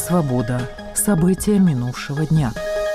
«Свобода». События минувшего дня.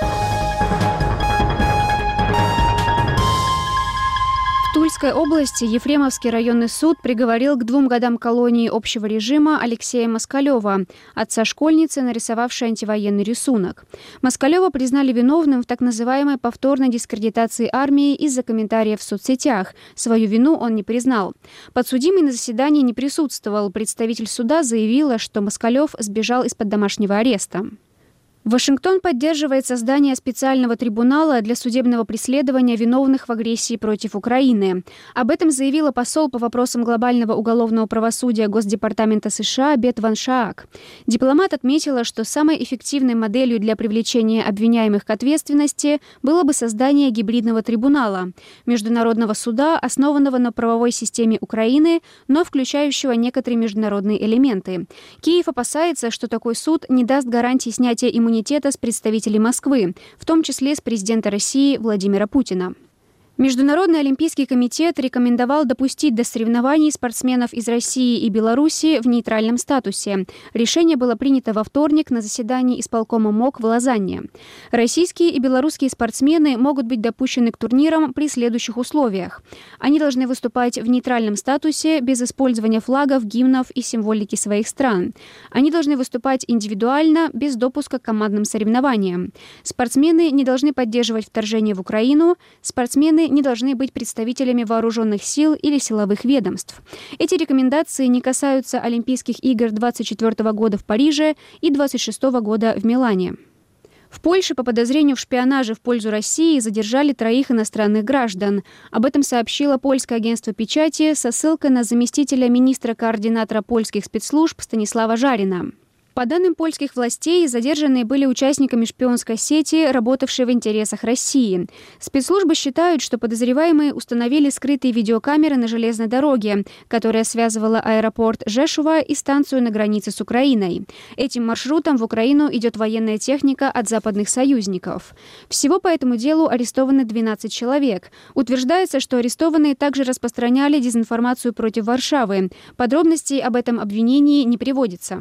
В Тульской области Ефремовский районный суд приговорил к 2 годам колонии общего режима Алексея Москалева, отца школьницы, нарисовавшей антивоенный рисунок. Москалева признали виновным в так называемой повторной дискредитации армии из-за комментариев в соцсетях. Свою вину он не признал. Подсудимый на заседании не присутствовал. Представитель суда заявила, что Москалев сбежал из-под домашнего ареста. Вашингтон поддерживает создание специального трибунала для судебного преследования виновных в агрессии против Украины. Об этом заявила посол по вопросам глобального уголовного правосудия Госдепартамента США Бет Ван Шаак. Дипломат отметила, что самой эффективной моделью для привлечения обвиняемых к ответственности было бы создание гибридного трибунала, международного суда, основанного на правовой системе Украины, но включающего некоторые международные элементы. Киев опасается, что такой суд не даст гарантии снятия иммунитета с представителей Москвы, в том числе с президента России Владимира Путина. Международный олимпийский комитет рекомендовал допустить до соревнований спортсменов из России и Беларуси в нейтральном статусе. Решение было принято во вторник на заседании исполкома МОК в Лозанне. Российские и белорусские спортсмены могут быть допущены к турнирам при следующих условиях. Они должны выступать в нейтральном статусе без использования флагов, гимнов и символики своих стран. Они должны выступать индивидуально, без допуска к командным соревнованиям. Спортсмены не должны поддерживать вторжение в Украину. Спортсмены не должны быть представителями вооруженных сил или силовых ведомств. Эти рекомендации не касаются Олимпийских игр 2024 года в Париже и 2026 года в Милане. В Польше по подозрению в шпионаже в пользу России задержали 3 иностранных граждан. Об этом сообщило польское агентство печати со ссылкой на заместителя министра-координатора польских спецслужб Станислава Жарина. По данным польских властей, задержанные были участниками шпионской сети, работавшей в интересах России. Спецслужбы считают, что подозреваемые установили скрытые видеокамеры на железной дороге, которая связывала аэропорт Жешува и станцию на границе с Украиной. Этим маршрутом в Украину идет военная техника от западных союзников. Всего по этому делу арестованы 12 человек. Утверждается, что арестованные также распространяли дезинформацию против Варшавы. Подробностей об этом обвинении не приводится.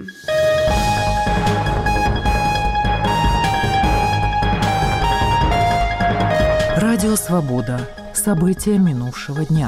Радио «Свобода». События минувшего дня.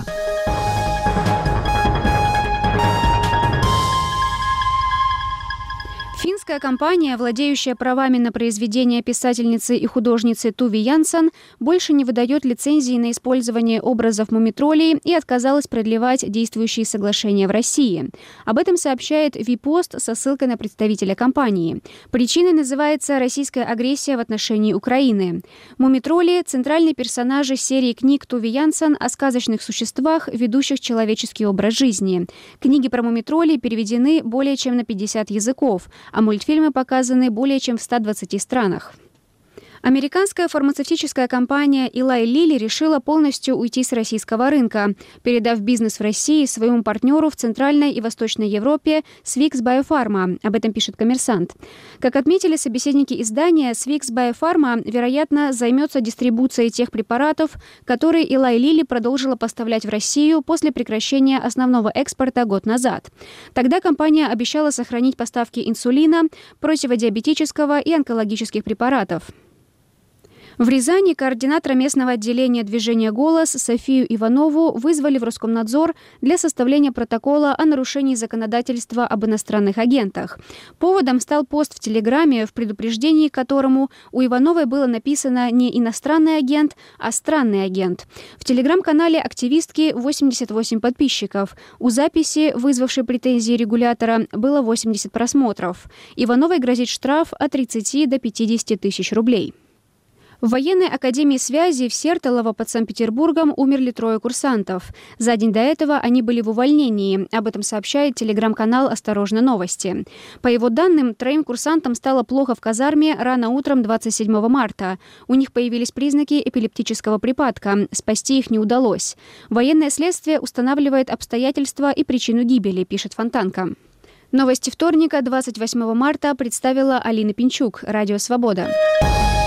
Финская компания, владеющая правами на произведения писательницы и художницы Туви Янсон, больше не выдает лицензии на использование образов мумитролей и отказалась продлевать действующие соглашения в России. Об этом сообщает Випост со ссылкой на представителя компании. Причиной называется российская агрессия в отношении Украины. Мумитроли – центральные персонажи серии книг Туви Янсон о сказочных существах, ведущих человеческий образ жизни. Книги про мумитролей переведены более чем на 50 языков, а мультфильмы показаны более чем в 120 странах. Американская фармацевтическая компания Eli Lilly решила полностью уйти с российского рынка, передав бизнес в России своему партнеру в Центральной и Восточной Европе Swix Biopharma. Об этом пишет «Коммерсант». Как отметили собеседники издания, Swix Biopharma, вероятно, займется дистрибуцией тех препаратов, которые Eli Lilly продолжила поставлять в Россию после прекращения основного экспорта год назад. Тогда компания обещала сохранить поставки инсулина, противодиабетического и онкологических препаратов. В Рязани координатора местного отделения движения «Голос» Софию Иванову вызвали в Роскомнадзор для составления протокола о нарушении законодательства об иностранных агентах. Поводом стал пост в Телеграме, в предупреждении к которому у Ивановой было написано не «иностранный агент», а «странный агент». В Телеграм-канале активистки 88 подписчиков. У записи, вызвавшей претензии регулятора, было 80 просмотров. Ивановой грозит штраф от 30 до 50 тысяч рублей. В военной академии связи в Сертолово под Санкт-Петербургом умерли 3 курсантов. За день до этого они были в увольнении. Об этом сообщает телеграм-канал «Осторожно, новости». По его данным, 3 курсантам стало плохо в казарме рано утром 27 марта. У них появились признаки эпилептического припадка. Спасти их не удалось. Военное следствие устанавливает обстоятельства и причину гибели, пишет Фонтанка. Новости вторника, 28 марта, представила Алина Пинчук, Радио «Свобода».